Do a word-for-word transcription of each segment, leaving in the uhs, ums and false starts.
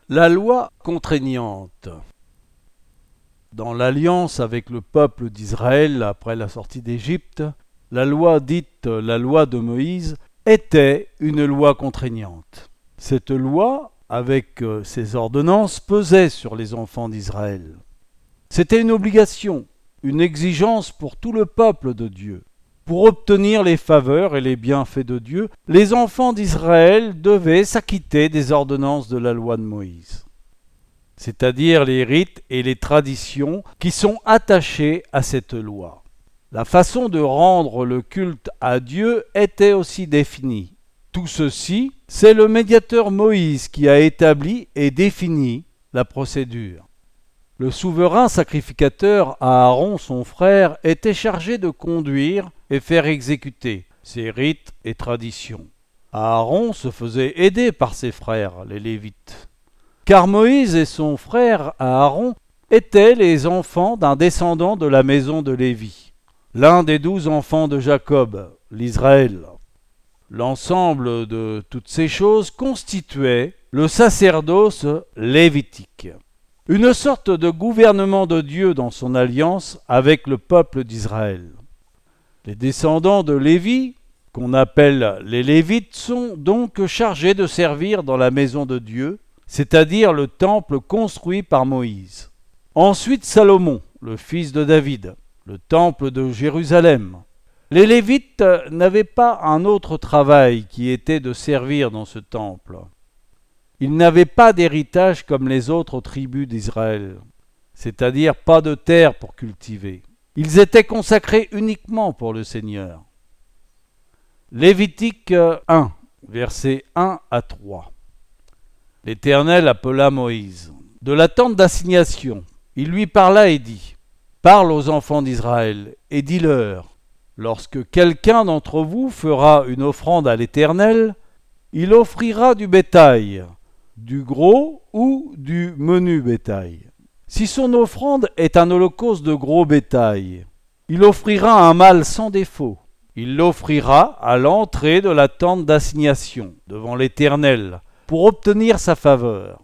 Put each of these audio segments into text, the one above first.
La loi contraignante. Dans l'alliance avec le peuple d'Israël après la sortie d'Égypte, la loi dite la loi de Moïse était une loi contraignante. Cette loi, avec ses ordonnances, pesait sur les enfants d'Israël. C'était une obligation, une exigence pour tout le peuple de Dieu. Pour obtenir les faveurs et les bienfaits de Dieu, les enfants d'Israël devaient s'acquitter des ordonnances de la loi de Moïse, c'est-à-dire les rites et les traditions qui sont attachés à cette loi. La façon de rendre le culte à Dieu était aussi définie. Tout ceci, c'est le médiateur Moïse qui a établi et défini la procédure. Le souverain sacrificateur Aaron, son frère, était chargé de conduire et faire exécuter ces rites et traditions. Aaron se faisait aider par ses frères, les Lévites. Car Moïse et son frère Aaron étaient les enfants d'un descendant de la maison de Lévi, l'un des douze enfants de Jacob, l'Israël. L'ensemble de toutes ces choses constituait le sacerdoce lévitique, une sorte de gouvernement de Dieu dans son alliance avec le peuple d'Israël. Les descendants de Lévi, qu'on appelle les Lévites, sont donc chargés de servir dans la maison de Dieu, c'est-à-dire le temple construit par Moïse. Ensuite Salomon, le fils de David, le temple de Jérusalem. Les Lévites n'avaient pas un autre travail qui était de servir dans ce temple. Ils n'avaient pas d'héritage comme les autres tribus d'Israël, c'est-à-dire pas de terre pour cultiver. Ils étaient consacrés uniquement pour le Seigneur. Lévitique un, versets un à trois. L'Éternel appela Moïse de la tente d'assignation. Il lui parla et dit : Parle aux enfants d'Israël et dis-leur : Lorsque quelqu'un d'entre vous fera une offrande à l'Éternel, il offrira du bétail, du gros ou du menu bétail. Si son offrande est un holocauste de gros bétail, il offrira un mâle sans défaut. Il l'offrira à l'entrée de la tente d'assignation, devant l'Éternel, pour obtenir sa faveur.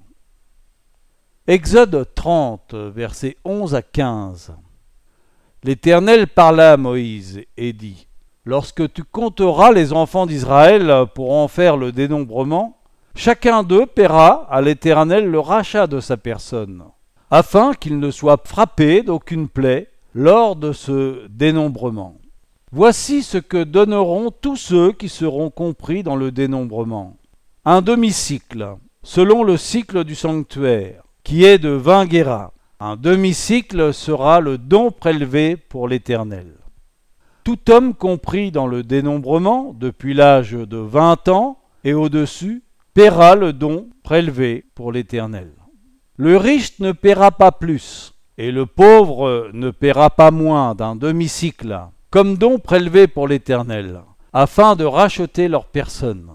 Exode trente, versets onze à quinze. L'Éternel parla à Moïse et dit : Lorsque tu compteras les enfants d'Israël pour en faire le dénombrement, chacun d'eux paiera à l'Éternel le rachat de sa personne, afin qu'il ne soit frappé d'aucune plaie lors de ce dénombrement. Voici ce que donneront tous ceux qui seront compris dans le dénombrement. Un demi-cycle, selon le cycle du sanctuaire, qui est de vingt guéras. Un demi-cycle sera le don prélevé pour l'Éternel. Tout homme compris dans le dénombrement, depuis l'âge de vingt ans et au-dessus, paiera le don prélevé pour l'Éternel. Le riche ne paiera pas plus, et le pauvre ne paiera pas moins d'un demi-cycle, comme don prélevé pour l'Éternel, afin de racheter leur personne.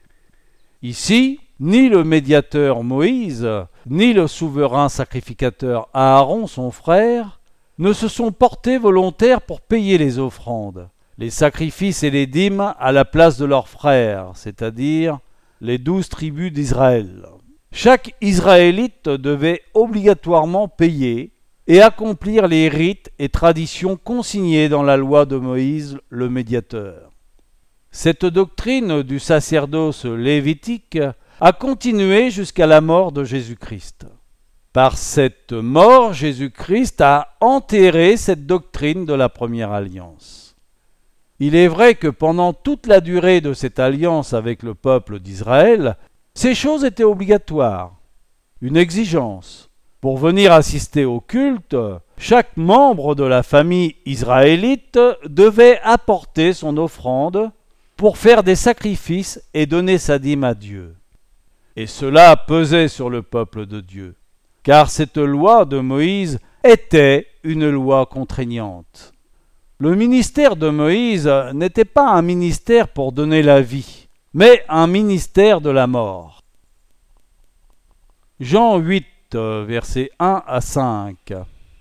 Ici, ni le médiateur Moïse, ni le souverain sacrificateur Aaron, son frère, ne se sont portés volontaires pour payer les offrandes, les sacrifices et les dîmes à la place de leurs frères, c'est-à-dire les douze tribus d'Israël. Chaque Israélite devait obligatoirement payer et accomplir les rites et traditions consignés dans la loi de Moïse, le médiateur. Cette doctrine du sacerdoce lévitique a continué jusqu'à la mort de Jésus-Christ. Par cette mort, Jésus-Christ a enterré cette doctrine de la première alliance. Il est vrai que pendant toute la durée de cette alliance avec le peuple d'Israël, ces choses étaient obligatoires, une exigence. Pour venir assister au culte, chaque membre de la famille israélite devait apporter son offrande pour faire des sacrifices et donner sa dîme à Dieu. Et cela pesait sur le peuple de Dieu, car cette loi de Moïse était une loi contraignante. Le ministère de Moïse n'était pas un ministère pour donner la vie, mais un ministère de la mort. Jean huit, versets un à cinq.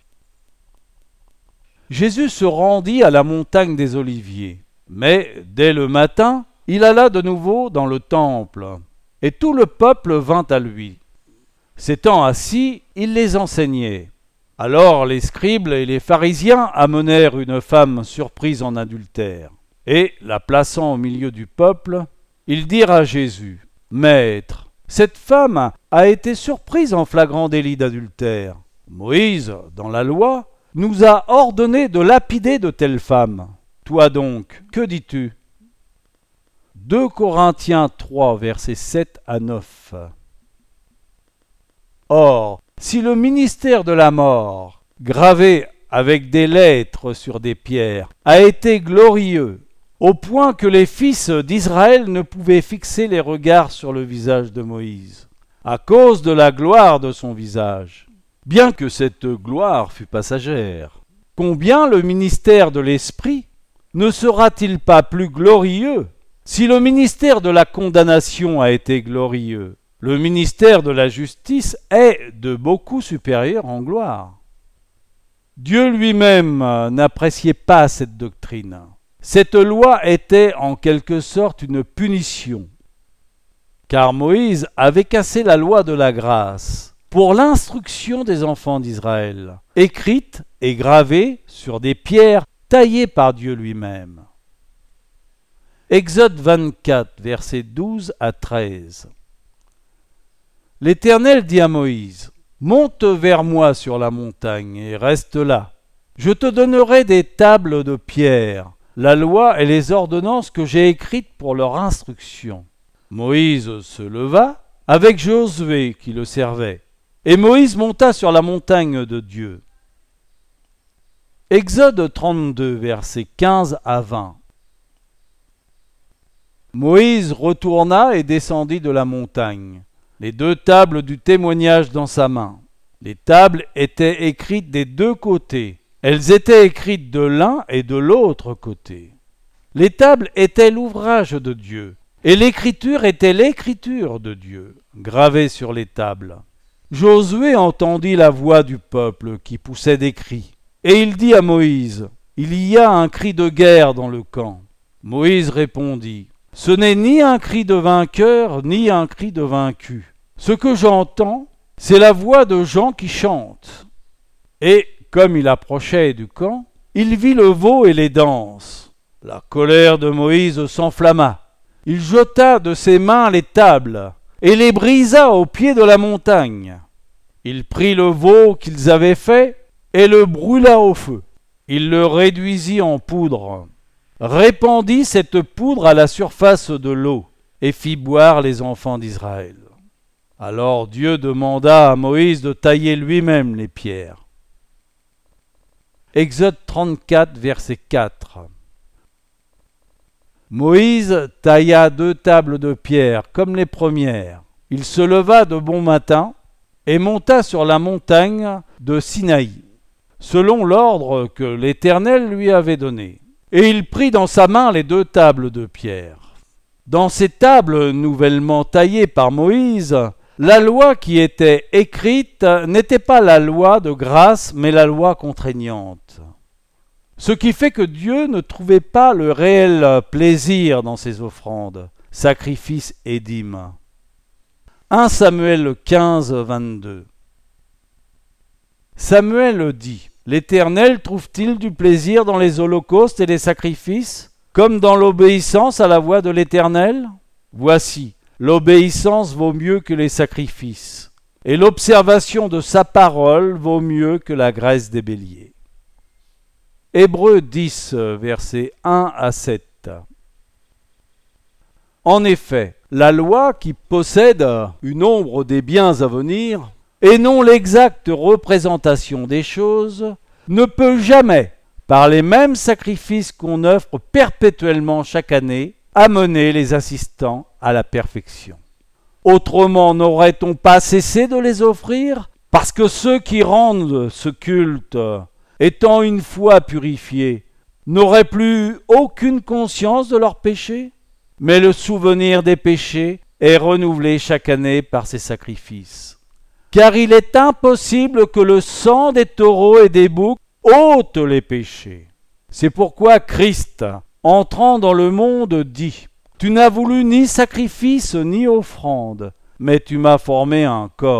Jésus se rendit à la montagne des Oliviers, mais dès le matin, il alla de nouveau dans le temple, et tout le peuple vint à lui. S'étant assis, il les enseignait. Alors les scribes et les pharisiens amenèrent une femme surprise en adultère. Et, la plaçant au milieu du peuple, ils dirent à Jésus, « Maître, cette femme a été surprise en flagrant délit d'adultère. Moïse, dans la loi, nous a ordonné de lapider de telles femmes. Toi donc, que dis-tu » deux Corinthiens trois, versets sept à neuf. Or, si le ministère de la mort, gravé avec des lettres sur des pierres, a été glorieux, au point que les fils d'Israël ne pouvaient fixer les regards sur le visage de Moïse, à cause de la gloire de son visage, bien que cette gloire fût passagère, combien le ministère de l'Esprit ne sera-t-il pas plus glorieux? Si le ministère de la condamnation a été glorieux, le ministère de la justice est de beaucoup supérieur en gloire. Dieu lui-même n'appréciait pas cette doctrine. Cette loi était en quelque sorte une punition, car Moïse avait cassé la loi de la grâce pour l'instruction des enfants d'Israël, écrite et gravée sur des pierres taillées par Dieu lui-même. Exode vingt-quatre, versets douze à treize. L'Éternel dit à Moïse, « Monte vers moi sur la montagne et reste là. Je te donnerai des tables de pierre, la loi et les ordonnances que j'ai écrites pour leur instruction. » Moïse se leva avec Josué qui le servait, et Moïse monta sur la montagne de Dieu. Exode trente-deux, versets quinze à vingt. Moïse retourna et descendit de la montagne, les deux tables du témoignage dans sa main. Les tables étaient écrites des deux côtés. Elles étaient écrites de l'un et de l'autre côté. Les tables étaient l'ouvrage de Dieu, et l'écriture était l'écriture de Dieu, gravée sur les tables. Josué entendit la voix du peuple qui poussait des cris, et il dit à Moïse, « Il y a un cri de guerre dans le camp. » Moïse répondit, « Ce n'est ni un cri de vainqueur, ni un cri de vaincu. Ce que j'entends, c'est la voix de gens qui chantent. » Et, comme il approchait du camp, il vit le veau et les danses. La colère de Moïse s'enflamma. Il jeta de ses mains les tables et les brisa au pied de la montagne. Il prit le veau qu'ils avaient fait et le brûla au feu. Il le réduisit en poudre, répandit cette poudre à la surface de l'eau et fit boire les enfants d'Israël. Alors Dieu demanda à Moïse de tailler lui-même les pierres. Exode trente-quatre, verset quatre. Moïse tailla deux tables de pierre comme les premières. Il se leva de bon matin et monta sur la montagne de Sinaï, selon l'ordre que l'Éternel lui avait donné. Et il prit dans sa main les deux tables de pierre. Dans ces tables nouvellement taillées par Moïse, la loi qui était écrite n'était pas la loi de grâce, mais la loi contraignante. Ce qui fait que Dieu ne trouvait pas le réel plaisir dans ses offrandes, sacrifices et dîmes. un Samuel quinze, vingt-deux. Samuel dit, « L'Éternel trouve-t-il du plaisir dans les holocaustes et les sacrifices, comme dans l'obéissance à la voix de l'Éternel ? Voici, l'obéissance vaut mieux que les sacrifices, et l'observation de sa parole vaut mieux que la graisse des béliers. » Hébreux dix, versets un à sept. En effet, la loi qui possède une ombre des biens à venir, et non l'exacte représentation des choses, ne peut jamais, par les mêmes sacrifices qu'on offre perpétuellement chaque année, amener les assistants à la perfection. Autrement, n'aurait-on pas cessé de les offrir, parce que ceux qui rendent ce culte, étant une fois purifiés, n'auraient plus aucune conscience de leurs péchés? Mais le souvenir des péchés est renouvelé chaque année par ces sacrifices. Car il est impossible que le sang des taureaux et des boucs ôte les péchés. C'est pourquoi Christ, entrant dans le monde, dit « Tu n'as voulu ni sacrifice ni offrande, mais tu m'as formé un corps. »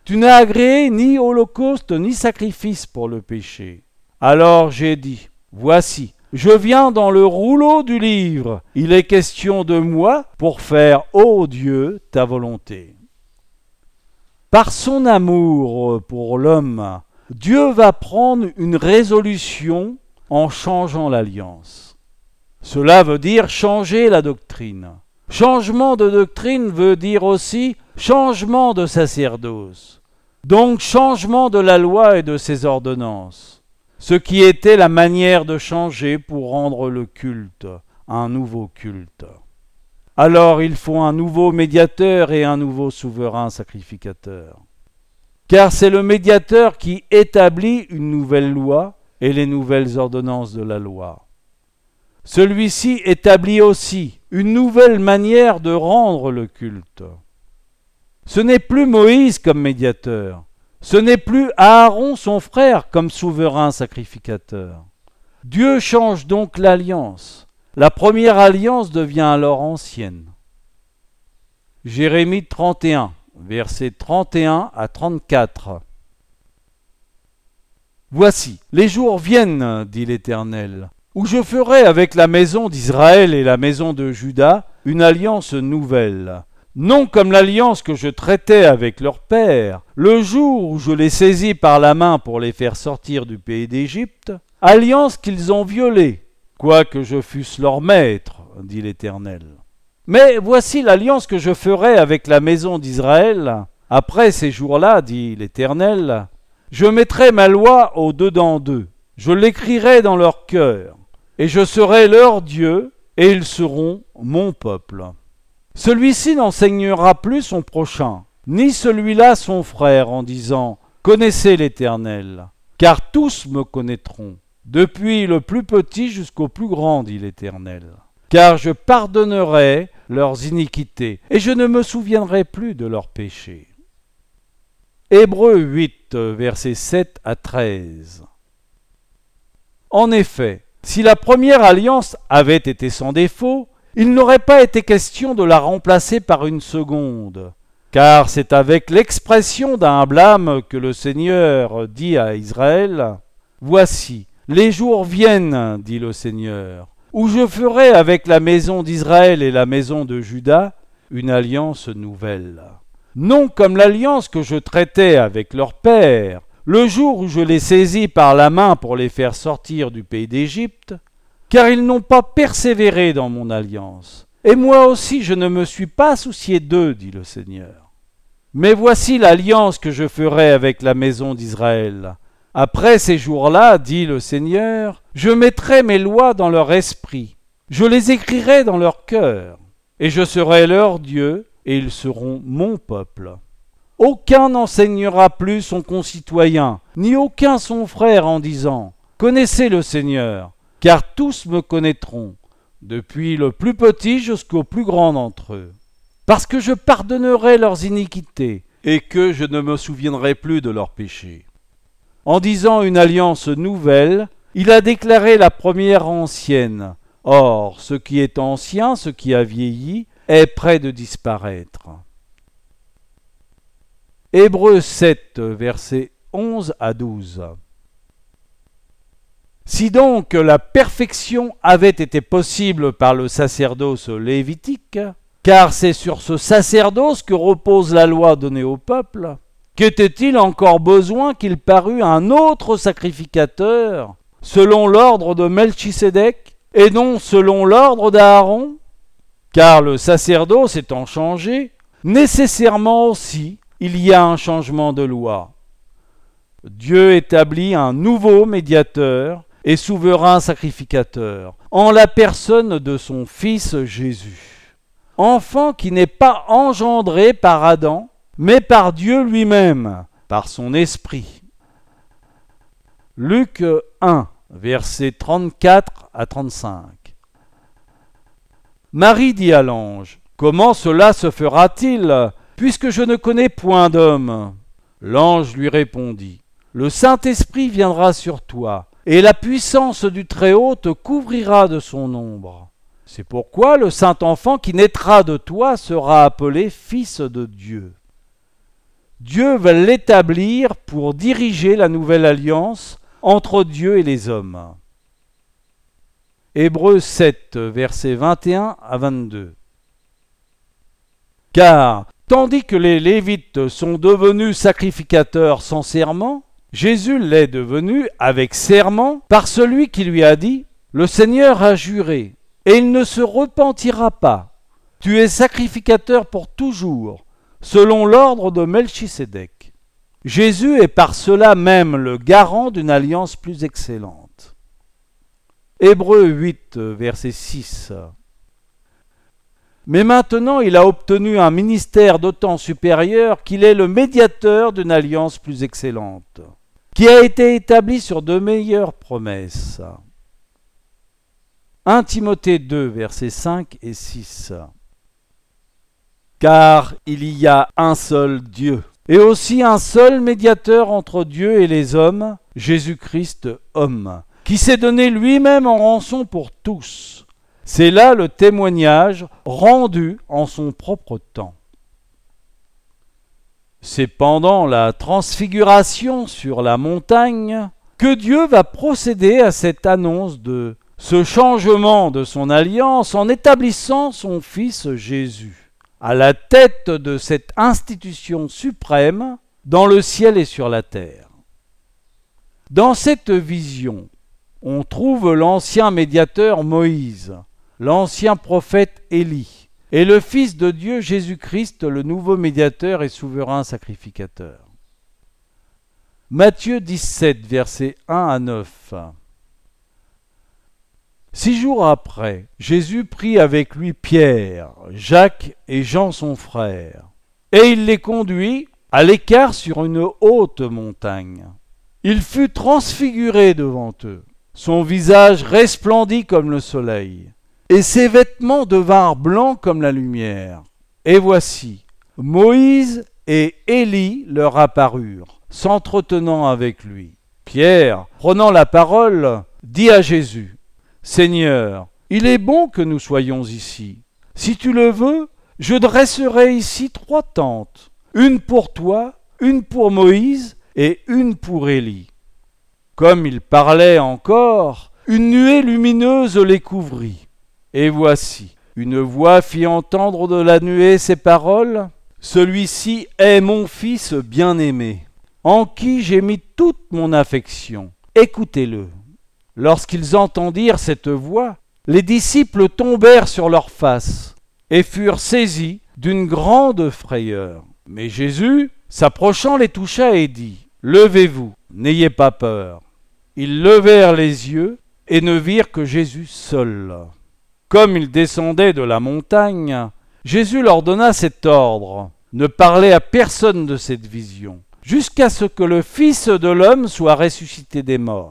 Tu n'as agréé ni holocauste ni sacrifice pour le péché. Alors j'ai dit, voici, je viens dans le rouleau du livre. Il est question de moi pour faire, ô Dieu, ta volonté. Par son amour pour l'homme, Dieu va prendre une résolution en changeant l'alliance. Cela veut dire changer la doctrine. Changement de doctrine veut dire aussi changement de sacerdoce. Donc changement de la loi et de ses ordonnances. Ce qui était la manière de changer pour rendre le culte un nouveau culte. Alors il faut un nouveau médiateur et un nouveau souverain sacrificateur. Car c'est le médiateur qui établit une nouvelle loi et les nouvelles ordonnances de la loi. Celui-ci établit aussi une nouvelle manière de rendre le culte. Ce n'est plus Moïse comme médiateur, ce n'est plus Aaron son frère comme souverain sacrificateur. Dieu change donc l'alliance. La première alliance devient alors ancienne. Jérémie trente et un, versets trente et un à trente-quatre. Voici, les jours viennent, dit l'Éternel, où je ferai avec la maison d'Israël et la maison de Juda une alliance nouvelle, non comme l'alliance que je traitais avec leur père, le jour où je les saisis par la main pour les faire sortir du pays d'Égypte, alliance qu'ils ont violée, quoique je fusse leur maître, dit l'Éternel. Mais voici l'alliance que je ferai avec la maison d'Israël. Après ces jours-là, dit l'Éternel, je mettrai ma loi au-dedans d'eux, je l'écrirai dans leur cœur, et je serai leur Dieu, et ils seront mon peuple. Celui-ci n'enseignera plus son prochain, ni celui-là son frère, en disant « Connaissez l'Éternel », car tous me connaîtront, depuis le plus petit jusqu'au plus grand, dit l'Éternel. Car je pardonnerai leurs iniquités, et je ne me souviendrai plus de leurs péchés. Hébreux huit, versets sept à treize. En effet, si la première alliance avait été sans défaut, il n'aurait pas été question de la remplacer par une seconde, car c'est avec l'expression d'un blâme que le Seigneur dit à Israël « Voici, les jours viennent, dit le Seigneur, où je ferai avec la maison d'Israël et la maison de Juda une alliance nouvelle. Non comme l'alliance que je traitais avec leur père, le jour où je les saisis par la main pour les faire sortir du pays d'Égypte, car ils n'ont pas persévéré dans mon alliance. Et moi aussi je ne me suis pas soucié d'eux, dit le Seigneur. Mais voici l'alliance que je ferai avec la maison d'Israël. Après ces jours-là, dit le Seigneur, je mettrai mes lois dans leur esprit, je les écrirai dans leur cœur, et je serai leur Dieu, et ils seront mon peuple. Aucun n'enseignera plus son concitoyen, ni aucun son frère en disant « Connaissez le Seigneur », car tous me connaîtront, depuis le plus petit jusqu'au plus grand d'entre eux. Parce que je pardonnerai leurs iniquités, et que je ne me souviendrai plus de leurs péchés. En disant une alliance nouvelle, il a déclaré la première ancienne. Or, ce qui est ancien, ce qui a vieilli, est près de disparaître. Hébreux sept, versets onze à douze. Si donc la perfection avait été possible par le sacerdoce lévitique, car c'est sur ce sacerdoce que repose la loi donnée au peuple, qu'était-il encore besoin qu'il parût un autre sacrificateur, selon l'ordre de Melchisédek, et non selon l'ordre d'Aaron? Car le sacerdoce étant changé, nécessairement aussi, il y a un changement de loi. Dieu établit un nouveau médiateur et souverain sacrificateur, en la personne de son Fils Jésus. Enfant qui n'est pas engendré par Adam, mais par Dieu lui-même, par son esprit. Luc un, versets trente-quatre à trente-cinq. Marie dit à l'ange, « Comment cela se fera-t-il, puisque je ne connais point d'homme ?» L'ange lui répondit, « Le Saint-Esprit viendra sur toi, et la puissance du Très-Haut te couvrira de son ombre. C'est pourquoi le Saint-Enfant qui naîtra de toi sera appelé Fils de Dieu. Dieu va l'établir pour diriger la nouvelle alliance entre Dieu et les hommes. Hébreux sept, versets vingt et un à vingt-deux. Car, tandis que les Lévites sont devenus sacrificateurs sans serment, Jésus l'est devenu avec serment par celui qui lui a dit « Le Seigneur a juré, et il ne se repentira pas. Tu es sacrificateur pour toujours, selon l'ordre de Melchisédek. » Jésus est par cela même le garant d'une alliance plus excellente. Hébreux huit, verset six. Mais maintenant il a obtenu un ministère d'autant supérieur qu'il est le médiateur d'une alliance plus excellente, qui a été établie sur de meilleures promesses. premier Timothée deux, versets cinq et six. Car il y a un seul Dieu, et aussi un seul médiateur entre Dieu et les hommes, Jésus-Christ homme, qui s'est donné lui-même en rançon pour tous. C'est là le témoignage rendu en son propre temps. C'est pendant la transfiguration sur la montagne que Dieu va procéder à cette annonce de ce changement de son alliance en établissant son Fils Jésus à la tête de cette institution suprême dans le ciel et sur la terre. Dans cette vision, on trouve l'ancien médiateur Moïse, l'ancien prophète Élie, et le Fils de Dieu Jésus-Christ, le nouveau médiateur et souverain sacrificateur. Matthieu dix-sept, versets un à neuf. Six jours après, Jésus prit avec lui Pierre, Jacques et Jean son frère, et il les conduit à l'écart sur une haute montagne. Il fut transfiguré devant eux, son visage resplendit comme le soleil, et ses vêtements devinrent blancs comme la lumière. Et voici, Moïse et Élie leur apparurent, s'entretenant avec lui. Pierre, prenant la parole, dit à Jésus, « Seigneur, il est bon que nous soyons ici. Si tu le veux, je dresserai ici trois tentes, une pour toi, une pour Moïse et une pour Élie. » Comme il parlait encore, une nuée lumineuse les couvrit. Et voici, une voix fit entendre de la nuée ces paroles, « Celui-ci est mon Fils bien-aimé, en qui j'ai mis toute mon affection. Écoutez-le. » Lorsqu'ils entendirent cette voix, les disciples tombèrent sur leurs faces et furent saisis d'une grande frayeur. Mais Jésus, s'approchant, les toucha et dit, « Levez-vous, n'ayez pas peur. » Ils levèrent les yeux et ne virent que Jésus seul. Comme ils descendaient de la montagne, Jésus leur donna cet ordre, « Ne parlez à personne de cette vision, jusqu'à ce que le Fils de l'homme soit ressuscité des morts. »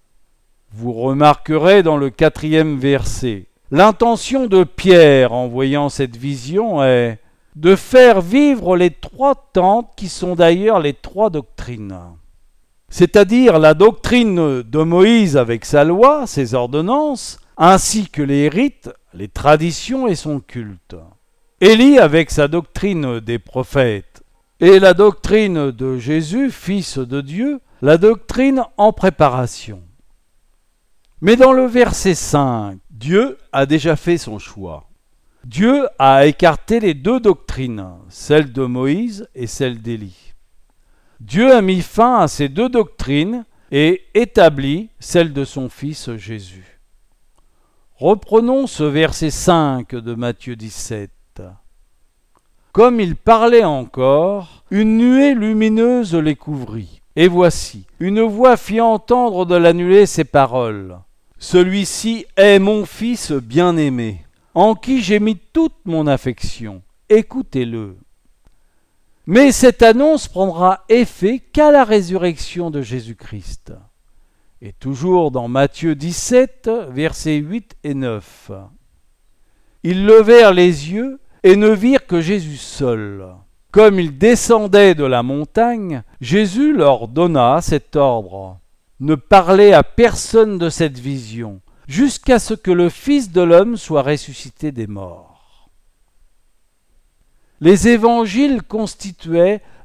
Vous remarquerez dans le quatrième verset, l'intention de Pierre en voyant cette vision est de faire vivre les trois tentes qui sont d'ailleurs les trois doctrines. C'est-à-dire la doctrine de Moïse avec sa loi, ses ordonnances, ainsi que les rites, les traditions et son culte. Élie avec sa doctrine des prophètes, et la doctrine de Jésus, Fils de Dieu, la doctrine en préparation. Mais dans le verset cinq, Dieu a déjà fait son choix. Dieu a écarté les deux doctrines, celle de Moïse et celle d'Élie. Dieu a mis fin à ces deux doctrines et établi celle de son Fils Jésus. Reprenons ce verset cinq de Matthieu dix-sept. Comme il parlait encore, une nuée lumineuse les couvrit. Et voici, une voix fit entendre de la nuée ces paroles. « Celui-ci est mon Fils bien-aimé, en qui j'ai mis toute mon affection. Écoutez-le. » Mais cette annonce prendra effet qu'à la résurrection de Jésus-Christ. Et toujours dans Matthieu dix-sept, versets huit et neuf. Ils levèrent les yeux et ne virent que Jésus seul. Comme ils descendaient de la montagne, Jésus leur donna cet ordre. Ne parlez à personne de cette vision, jusqu'à ce que le Fils de l'homme soit ressuscité des morts. Les évangiles constituaient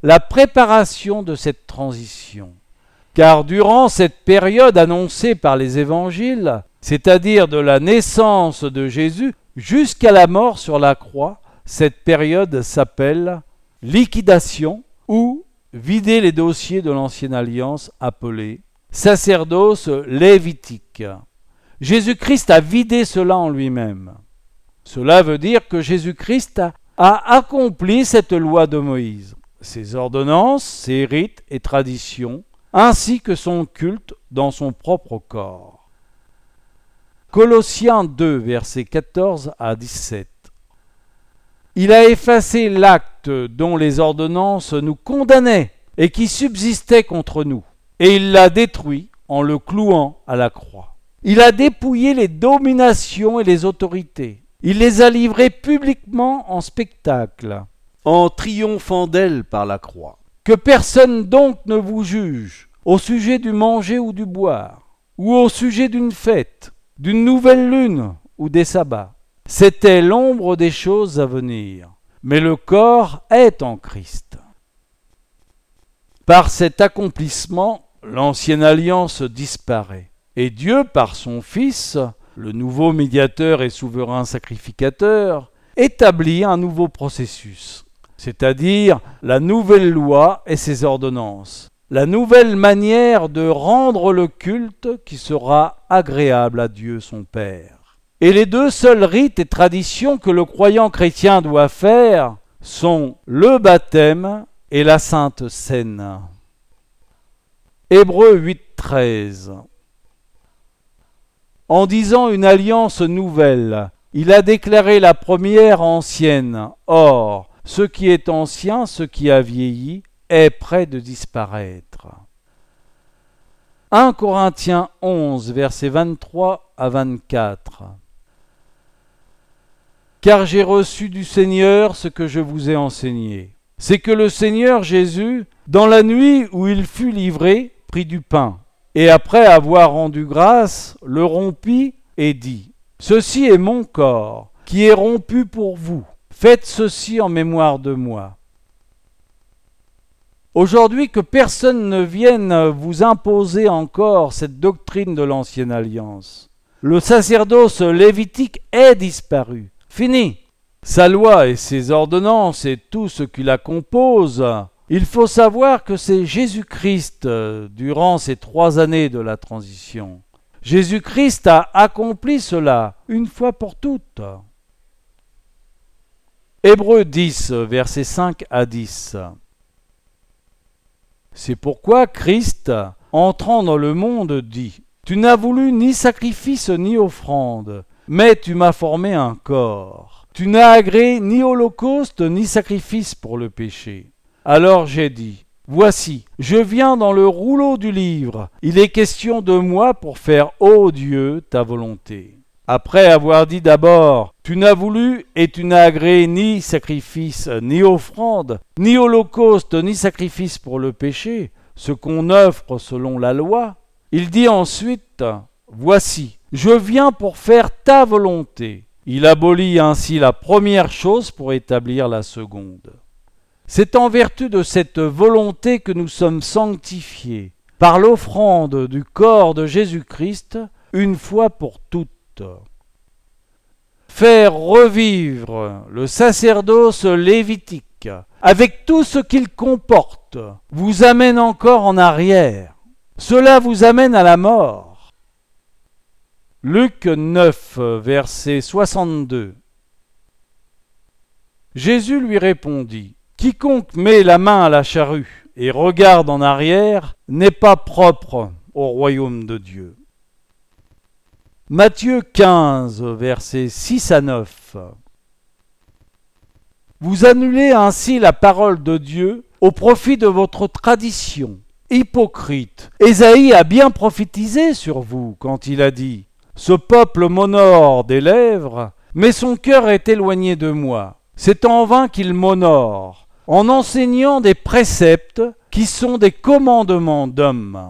la préparation de cette transition. Car durant cette période annoncée par les évangiles, c'est-à-dire de la naissance de Jésus jusqu'à la mort sur la croix, cette période s'appelle liquidation ou vider les dossiers de l'ancienne alliance appelé sacerdoce lévitique. Jésus-Christ a vidé cela en lui-même. Cela veut dire que Jésus-Christ a, a accompli cette loi de Moïse, ses ordonnances, ses rites et traditions, ainsi que son culte dans son propre corps. Colossiens deux, versets quatorze à dix-sept. Il a effacé l'acte dont les ordonnances nous condamnaient et qui subsistait contre nous, et il l'a détruit en le clouant à la croix. Il a dépouillé les dominations et les autorités. Il les a livrées publiquement en spectacle, en triomphant d'elles par la croix. Que personne donc ne vous juge au sujet du manger ou du boire, ou au sujet d'une fête, d'une nouvelle lune ou des sabbats. C'était l'ombre des choses à venir, mais le corps est en Christ. Par cet accomplissement, l'ancienne alliance disparaît, et Dieu, par son Fils, le nouveau médiateur et souverain sacrificateur, établit un nouveau processus, c'est-à-dire la nouvelle loi et ses ordonnances, la nouvelle manière de rendre le culte qui sera agréable à Dieu son Père. Et les deux seuls rites et traditions que le croyant chrétien doit faire sont le baptême et la Sainte Seine. Hébreux huit, treize. En disant une alliance nouvelle, il a déclaré la première ancienne. Or, ce qui est ancien, ce qui a vieilli, est près de disparaître. un Corinthiens onze, versets vingt-trois à vingt-quatre. Car j'ai reçu du Seigneur ce que je vous ai enseigné. C'est que le Seigneur Jésus, dans la nuit où il fut livré, prit du pain, et après avoir rendu grâce, le rompit et dit : Ceci est mon corps, qui est rompu pour vous. Faites ceci en mémoire de moi. Aujourd'hui, que personne ne vienne vous imposer encore cette doctrine de l'ancienne alliance. Le sacerdoce lévitique est disparu. Fini. Sa loi et ses ordonnances et tout ce qui la compose, il faut savoir que c'est Jésus-Christ durant ces trois années de la transition. Jésus-Christ a accompli cela une fois pour toutes. Hébreux dix, versets cinq à dix. C'est pourquoi Christ, entrant dans le monde, dit : Tu n'as voulu ni sacrifice ni offrande, mais tu m'as formé un corps. Tu n'as agréé ni holocauste ni sacrifice pour le péché. Alors j'ai dit : Voici, je viens dans le rouleau du livre. Il est question de moi pour faire, ô Dieu, ta volonté. Après avoir dit d'abord : Tu n'as voulu et tu n'as agréé ni sacrifice, ni offrande, ni holocauste, ni sacrifice pour le péché, ce qu'on offre selon la loi. Il dit ensuite : Voici, je viens pour faire ta volonté. Il abolit ainsi la première chose pour établir la seconde. C'est en vertu de cette volonté que nous sommes sanctifiés par l'offrande du corps de Jésus-Christ une fois pour toutes. Faire revivre le sacerdoce lévitique avec tout ce qu'il comporte vous amène encore en arrière. Cela vous amène à la mort. Luc neuf, verset soixante-deux. Jésus lui répondit : Quiconque met la main à la charrue et regarde en arrière n'est pas propre au royaume de Dieu. Matthieu quinze, versets six à neuf. Vous annulez ainsi la parole de Dieu au profit de votre tradition. Hypocrite, Ésaïe a bien prophétisé sur vous quand il a dit : Ce peuple m'honore des lèvres, mais son cœur est éloigné de moi. C'est en vain qu'il m'honore, en enseignant des préceptes qui sont des commandements d'hommes.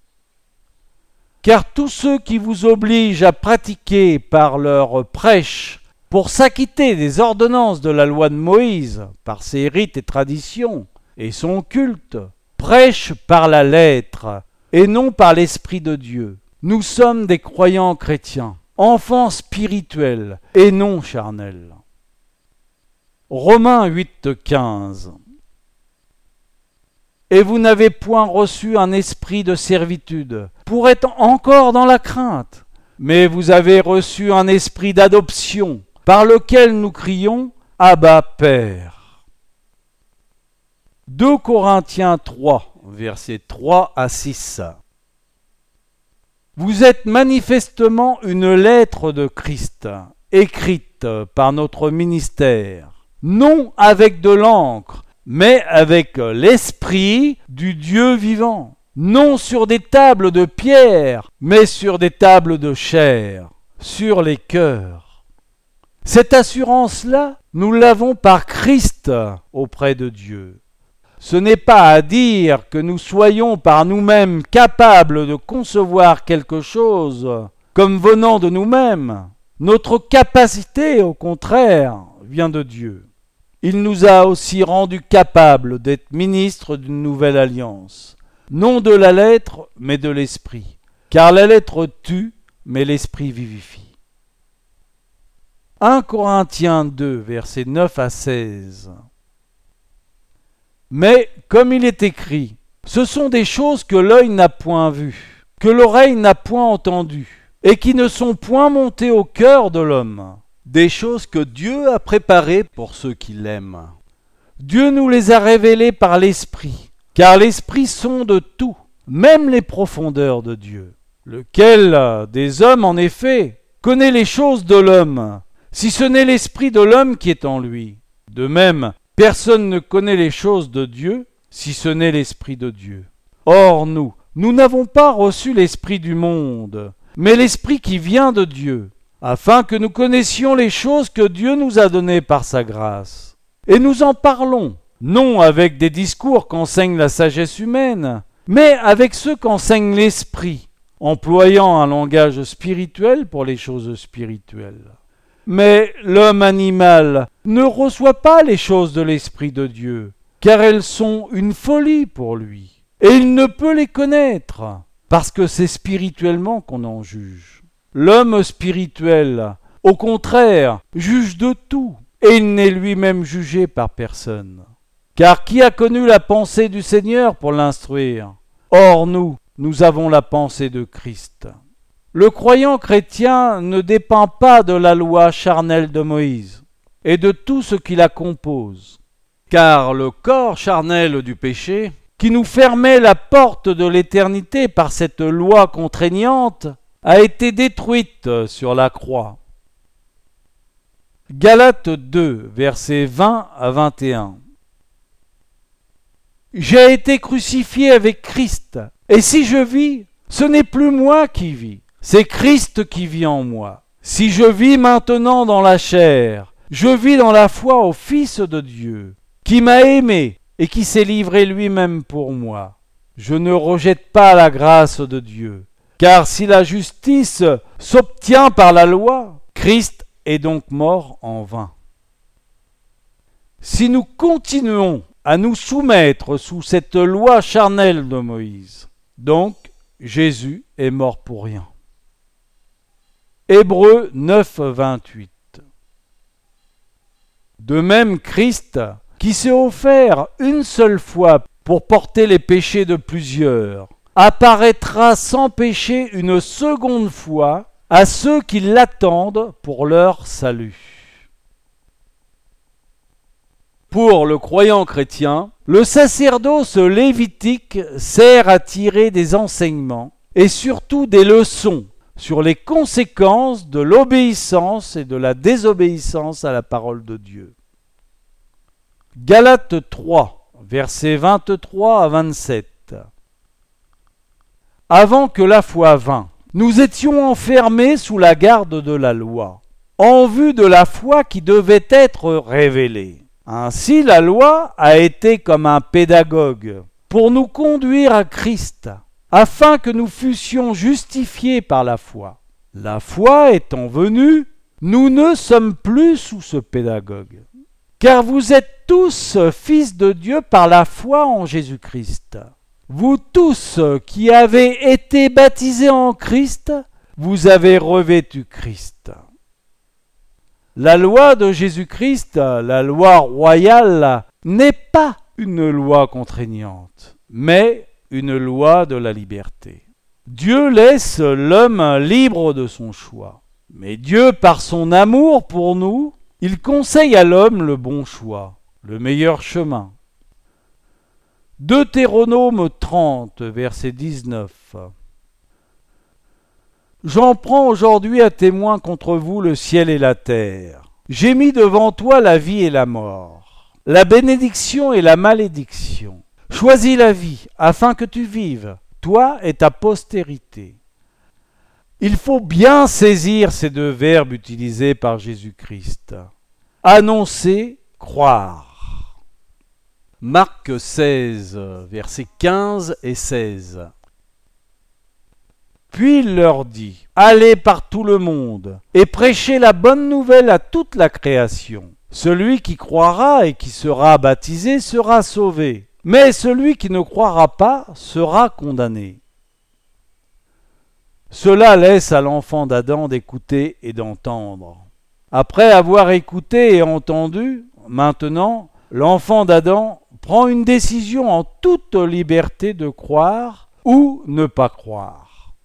Car tous ceux qui vous obligent à pratiquer par leur prêche, pour s'acquitter des ordonnances de la loi de Moïse, par ses rites et traditions, et son culte prêchent par la lettre et non par l'Esprit de Dieu. Nous sommes des croyants chrétiens, enfants spirituels et non charnels. Romains huit, quinze. Et vous n'avez point reçu un esprit de servitude pour être encore dans la crainte, mais vous avez reçu un esprit d'adoption par lequel nous crions « Abba, Père ». deux Corinthiens trois, versets trois à six. Vous êtes manifestement une lettre de Christ, écrite par notre ministère, non avec de l'encre, mais avec l'Esprit du Dieu vivant, non sur des tables de pierre, mais sur des tables de chair, sur les cœurs. Cette assurance-là, nous l'avons par Christ auprès de Dieu. Ce n'est pas à dire que nous soyons par nous-mêmes capables de concevoir quelque chose comme venant de nous-mêmes. Notre capacité, au contraire, vient de Dieu. Il nous a aussi rendus capables d'être ministres d'une nouvelle alliance, non de la lettre, mais de l'esprit, car la lettre tue, mais l'esprit vivifie. un Corinthiens deux, versets neuf à seize. Mais, comme il est écrit, ce sont des choses que l'œil n'a point vues, que l'oreille n'a point entendues, et qui ne sont point montées au cœur de l'homme, des choses que Dieu a préparées pour ceux qui l'aiment. Dieu nous les a révélées par l'Esprit, car l'Esprit sonde tout, même les profondeurs de Dieu. Lequel des hommes, en effet, connaît les choses de l'homme, si ce n'est l'Esprit de l'homme qui est en lui. De même, personne ne connaît les choses de Dieu, si ce n'est l'Esprit de Dieu. Or nous, nous n'avons pas reçu l'Esprit du monde, mais l'Esprit qui vient de Dieu, afin que nous connaissions les choses que Dieu nous a données par sa grâce. Et nous en parlons, non avec des discours qu'enseigne la sagesse humaine, mais avec ceux qu'enseigne l'Esprit, employant un langage spirituel pour les choses spirituelles. Mais l'homme animal ne reçoit pas les choses de l'Esprit de Dieu, car elles sont une folie pour lui, et il ne peut les connaître, parce que c'est spirituellement qu'on en juge. L'homme spirituel, au contraire, juge de tout, et il n'est lui-même jugé par personne. Car qui a connu la pensée du Seigneur pour l'instruire? Or nous, nous avons la pensée de Christ. Le croyant chrétien ne dépend pas de la loi charnelle de Moïse et de tout ce qui la compose, car le corps charnel du péché, qui nous fermait la porte de l'éternité par cette loi contraignante, a été détruite sur la croix. Galates deux, versets vingt à vingt et un. J'ai été crucifié avec Christ, et si je vis, ce n'est plus moi qui vis, c'est Christ qui vit en moi. Si je vis maintenant dans la chair, je vis dans la foi au Fils de Dieu, qui m'a aimé et qui s'est livré lui-même pour moi. Je ne rejette pas la grâce de Dieu, car si la justice s'obtient par la loi, Christ est donc mort en vain. Si nous continuons à nous soumettre sous cette loi charnelle de Moïse, donc Jésus est mort pour rien. Hébreux neuf, vingt-huit. De même, Christ, qui s'est offert une seule fois pour porter les péchés de plusieurs, apparaîtra sans péché une seconde fois à ceux qui l'attendent pour leur salut. Pour le croyant chrétien, le sacerdoce lévitique sert à tirer des enseignements et surtout des leçons sur les conséquences de l'obéissance et de la désobéissance à la parole de Dieu. Galates trois, versets vingt-trois à vingt-sept. Avant que la foi vînt, nous étions enfermés sous la garde de la loi, en vue de la foi qui devait être révélée. Ainsi, la loi a été comme un pédagogue pour nous conduire à Christ, afin que nous fussions justifiés par la foi. La foi étant venue, nous ne sommes plus sous ce pédagogue. Car vous êtes tous fils de Dieu par la foi en Jésus-Christ. Vous tous qui avez été baptisés en Christ, vous avez revêtu Christ. La loi de Jésus-Christ, la loi royale, n'est pas une loi contraignante, mais une loi de la liberté. Dieu laisse l'homme libre de son choix. Mais Dieu, par son amour pour nous, il conseille à l'homme le bon choix, le meilleur chemin. Deutéronome trente, verset dix-neuf. J'en prends aujourd'hui à témoin contre vous le ciel et la terre. J'ai mis devant toi la vie et la mort, la bénédiction et la malédiction. Choisis la vie, afin que tu vives, toi et ta postérité. Il faut bien saisir ces deux verbes utilisés par Jésus-Christ. Annoncer, croire. Marc seize, versets quinze et seize. Puis il leur dit, « Allez par tout le monde et prêchez la bonne nouvelle à toute la création. Celui qui croira et qui sera baptisé sera sauvé, mais celui qui ne croira pas sera condamné. » Cela laisse à l'enfant d'Adam d'écouter et d'entendre. Après avoir écouté et entendu, maintenant, l'enfant d'Adam prend une décision en toute liberté de croire ou ne pas croire.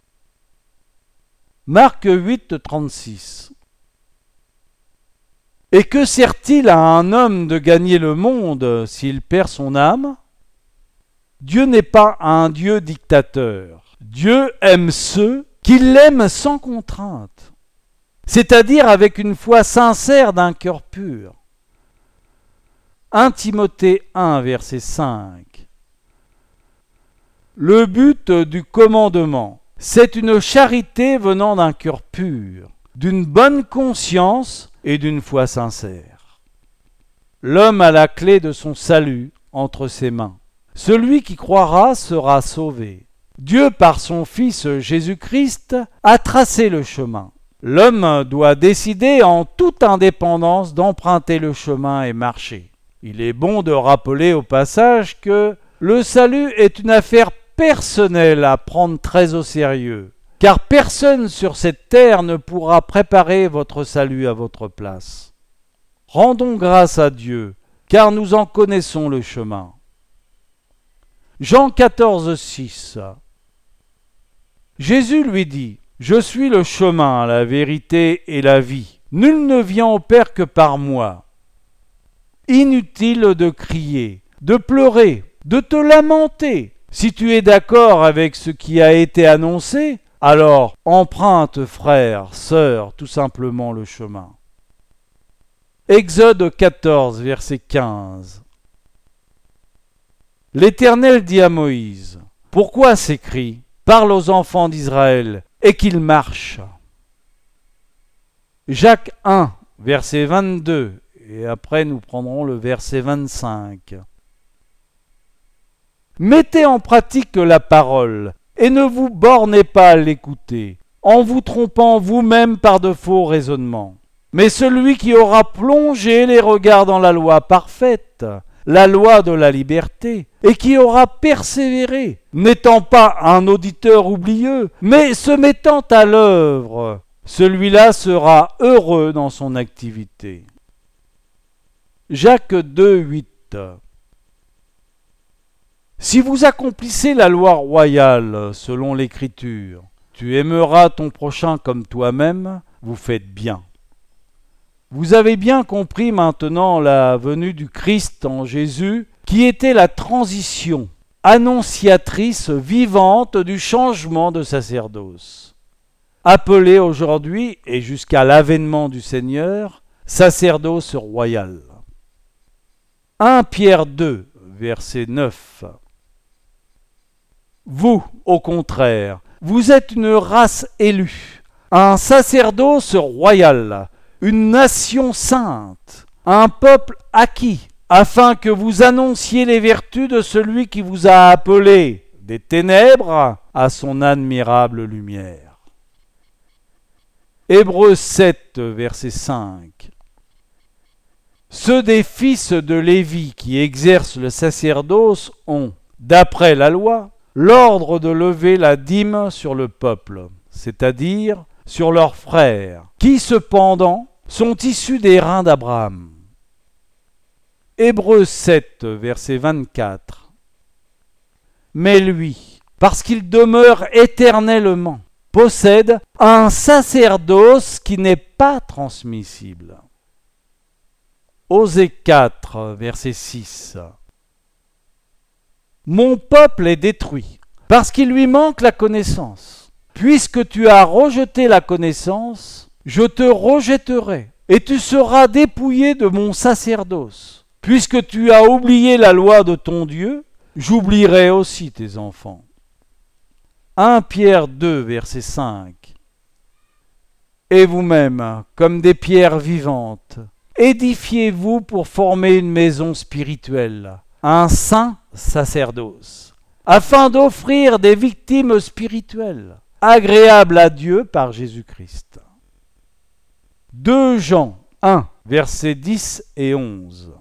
Marc huit, trente-six. Et que sert-il à un homme de gagner le monde s'il perd son âme ? Dieu n'est pas un Dieu dictateur. Dieu aime ceux qui l'aiment sans contrainte, c'est-à-dire avec une foi sincère d'un cœur pur. premier Timothée un, verset cinq. Le but du commandement, c'est une charité venant d'un cœur pur, d'une bonne conscience et d'une foi sincère. L'homme a la clé de son salut entre ses mains. Celui qui croira sera sauvé. Dieu, par son Fils Jésus-Christ, a tracé le chemin. L'homme doit décider en toute indépendance d'emprunter le chemin et marcher. Il est bon de rappeler au passage que le salut est une affaire personnelle à prendre très au sérieux, car personne sur cette terre ne pourra préparer votre salut à votre place. Rendons grâce à Dieu, car nous en connaissons le chemin. Jean quatorze, six. Jésus lui dit, « Je suis le chemin, la vérité et la vie. Nul ne vient au Père que par moi. » Inutile de crier, de pleurer, de te lamenter. Si tu es d'accord avec ce qui a été annoncé, alors emprunte, frère, sœur, tout simplement le chemin. Exode quatorze, verset quinze. L'Éternel dit à Moïse, « Pourquoi ces cris ? Parle aux enfants d'Israël, et qu'ils marchent. » Jacques un, verset vingt-deux, et après nous prendrons le verset vingt-cinq. Mettez en pratique la parole, et ne vous bornez pas à l'écouter, en vous trompant vous-même par de faux raisonnements. Mais celui qui aura plongé les regards dans la loi parfaite, la loi de la liberté, et qui aura persévéré, n'étant pas un auditeur oublieux, mais se mettant à l'œuvre, celui-là sera heureux dans son activité. Jacques deux, huit. Si vous accomplissez la loi royale selon l'Écriture, tu aimeras ton prochain comme toi-même, vous faites bien. Vous avez bien compris maintenant la venue du Christ en Jésus, qui était la transition annonciatrice vivante du changement de sacerdoce. Appelé aujourd'hui, et jusqu'à l'avènement du Seigneur, sacerdoce royal. premier Pierre deux, verset neuf. Vous, au contraire, vous êtes une race élue, un sacerdoce royal, une nation sainte, un peuple acquis, afin que vous annonciez les vertus de celui qui vous a appelé des ténèbres à son admirable lumière. Hébreux sept, verset cinq. Ceux des fils de Lévi qui exercent le sacerdoce ont, d'après la loi, l'ordre de lever la dîme sur le peuple, c'est-à-dire sur leurs frères, qui cependant sont issus des reins d'Abraham. Hébreux sept, verset vingt-quatre. Mais lui, parce qu'il demeure éternellement, possède un sacerdoce qui n'est pas transmissible. Osée quatre, verset six. Mon peuple est détruit, parce qu'il lui manque la connaissance. Puisque tu as rejeté la connaissance, je te rejetterai, et tu seras dépouillé de mon sacerdoce. Puisque tu as oublié la loi de ton Dieu, j'oublierai aussi tes enfants. premier Pierre deux, verset cinq. Et vous-même, comme des pierres vivantes, édifiez-vous pour former une maison spirituelle, un saint sacerdoce, afin d'offrir des victimes spirituelles, agréables à Dieu par Jésus-Christ. deux Jean un, versets dix et onze.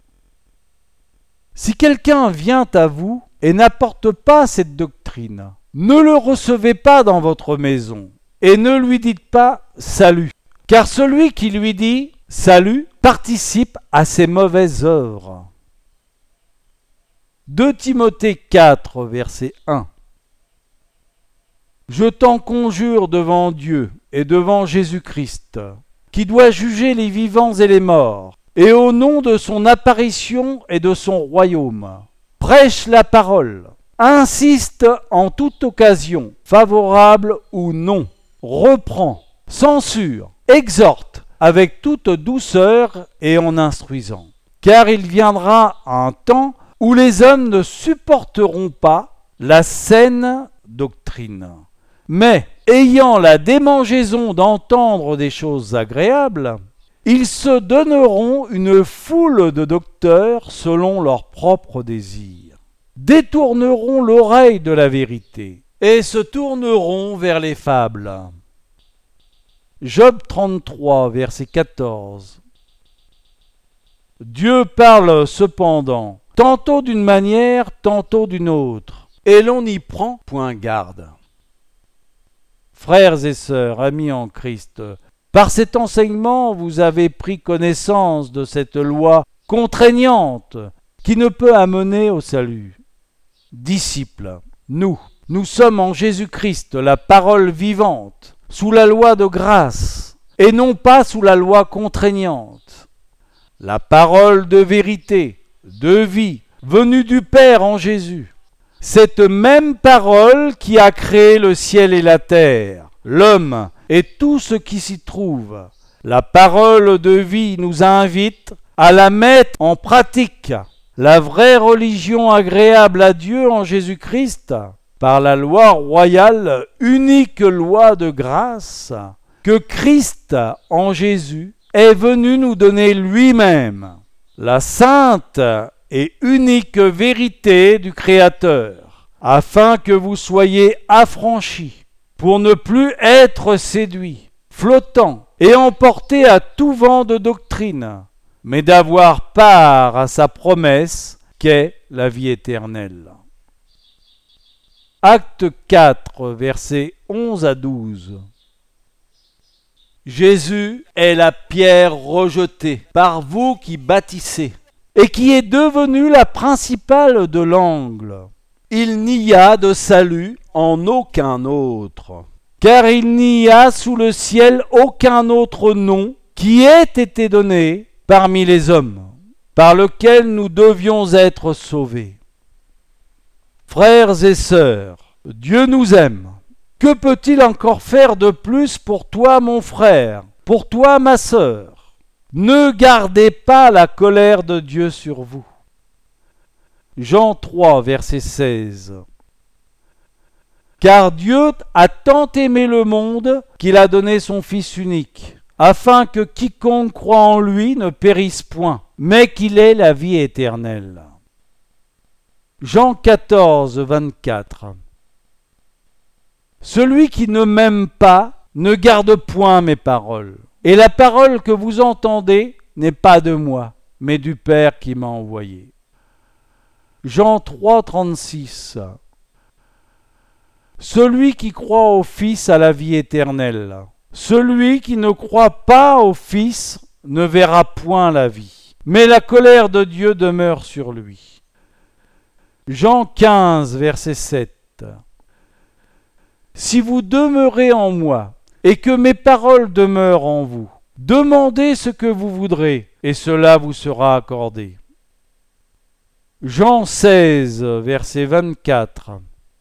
Si quelqu'un vient à vous et n'apporte pas cette doctrine, ne le recevez pas dans votre maison, et ne lui dites pas « salut », car celui qui lui dit « salut » participe à ses mauvaises œuvres. deux Timothée quatre, verset un. Je t'en conjure devant Dieu et devant Jésus-Christ, qui doit juger les vivants et les morts, et au nom de son apparition et de son royaume, prêche la parole, insiste en toute occasion, favorable ou non, reprend, censure, exhorte avec toute douceur et en instruisant. Car il viendra un temps où les hommes ne supporteront pas la saine doctrine, mais ayant la démangeaison d'entendre des choses agréables, ils se donneront une foule de docteurs selon leurs propres désirs, détourneront l'oreille de la vérité et se tourneront vers les fables. Job trente-trois, verset quatorze. Dieu parle cependant, tantôt d'une manière, tantôt d'une autre, et l'on n'y prend point garde. Frères et sœurs, amis en Christ, par cet enseignement, vous avez pris connaissance de cette loi contraignante qui ne peut amener au salut. Disciples, nous, nous sommes en Jésus-Christ, la parole vivante, sous la loi de grâce, et non pas sous la loi contraignante. La parole de vérité, de vie, venue du Père en Jésus. Cette même parole qui a créé le ciel et la terre, l'homme et tout ce qui s'y trouve. La parole de vie nous invite à la mettre en pratique. La vraie religion agréable à Dieu en Jésus-Christ, par la loi royale, unique loi de grâce, que Christ en Jésus est venu nous donner lui-même, la sainte et unique vérité du Créateur, afin que vous soyez affranchis, pour ne plus être séduits, flottants et emportés à tout vent de doctrine, mais d'avoir part à sa promesse qu'est la vie éternelle. Acte quatre, versets onze à douze. Jésus est la pierre rejetée par vous qui bâtissez, et qui est devenue la principale de l'angle. Il n'y a de salut en aucun autre, car il n'y a sous le ciel aucun autre nom qui ait été donné parmi les hommes, par lequel nous devions être sauvés. Frères et sœurs, Dieu nous aime. Que peut-il encore faire de plus pour toi, mon frère, pour toi, ma sœur? Ne gardez pas la colère de Dieu sur vous. Jean trois, verset seize. Car Dieu a tant aimé le monde qu'il a donné son Fils unique, afin que quiconque croit en lui ne périsse point, mais qu'il ait la vie éternelle. Jean quatorze, vingt-quatre. Celui qui ne m'aime pas ne garde point mes paroles, et la parole que vous entendez n'est pas de moi, mais du Père qui m'a envoyé. Jean trois, trente-six. Celui qui croit au Fils a la vie éternelle. Celui qui ne croit pas au Fils ne verra point la vie, mais la colère de Dieu demeure sur lui. Jean quinze, verset sept. Si vous demeurez en moi, et que mes paroles demeurent en vous, demandez ce que vous voudrez, et cela vous sera accordé. Jean seize, verset vingt-quatre.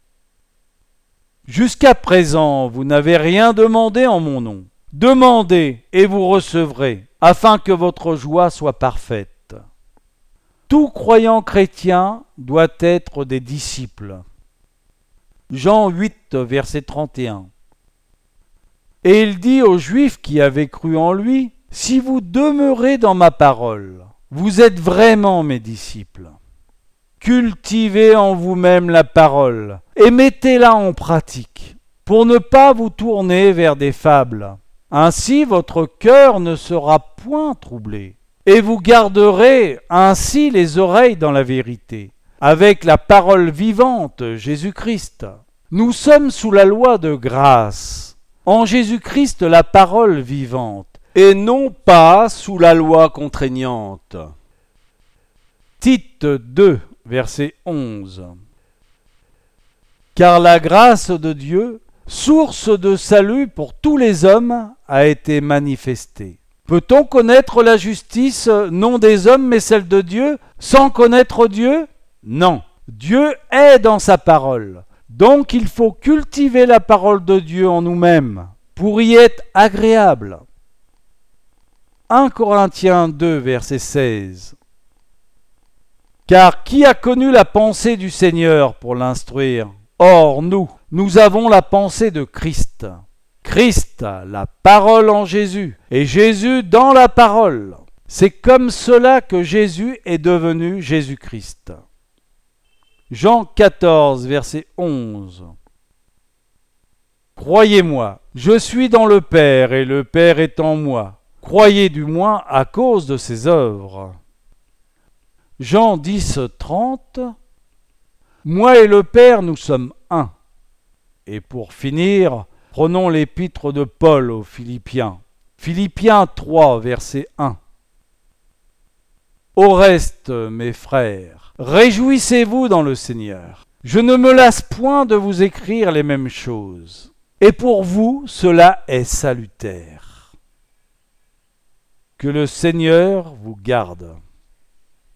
Jusqu'à présent, vous n'avez rien demandé en mon nom. Demandez et vous recevrez, afin que votre joie soit parfaite. Tout croyant chrétien doit être des disciples. Jean huit, verset trente et un. Et il dit aux Juifs qui avaient cru en lui, « Si vous demeurez dans ma parole, vous êtes vraiment mes disciples. Cultivez en vous-même la parole et mettez-la en pratique, pour ne pas vous tourner vers des fables. Ainsi votre cœur ne sera point troublé, et vous garderez ainsi les oreilles dans la vérité, avec la parole vivante, Jésus-Christ. Nous sommes sous la loi de grâce, en Jésus-Christ la parole vivante, et non pas sous la loi contraignante. » Tite deux, verset onze. Car la grâce de Dieu, source de salut pour tous les hommes, a été manifestée. Peut-on connaître la justice, non des hommes, mais celle de Dieu, sans connaître Dieu? Non. Dieu est dans sa parole. Donc il faut cultiver la parole de Dieu en nous-mêmes, pour y être agréable. un Corinthiens deux, verset seize. Car qui a connu la pensée du Seigneur pour l'instruire? Or, nous, nous avons la pensée de Christ. Christ, la parole en Jésus, et Jésus dans la parole. C'est comme cela que Jésus est devenu Jésus-Christ. Jean quatorze, verset onze. Croyez-moi, je suis dans le Père, et le Père est en moi. Croyez du moins à cause de ses œuvres. Jean dix, trente. Moi et le Père, nous sommes un. Et pour finir, prenons l'épître de Paul aux Philippiens. Philippiens trois, verset un. Au reste, mes frères, réjouissez-vous dans le Seigneur. Je ne me lasse point de vous écrire les mêmes choses. Et pour vous, cela est salutaire. Que le Seigneur vous garde.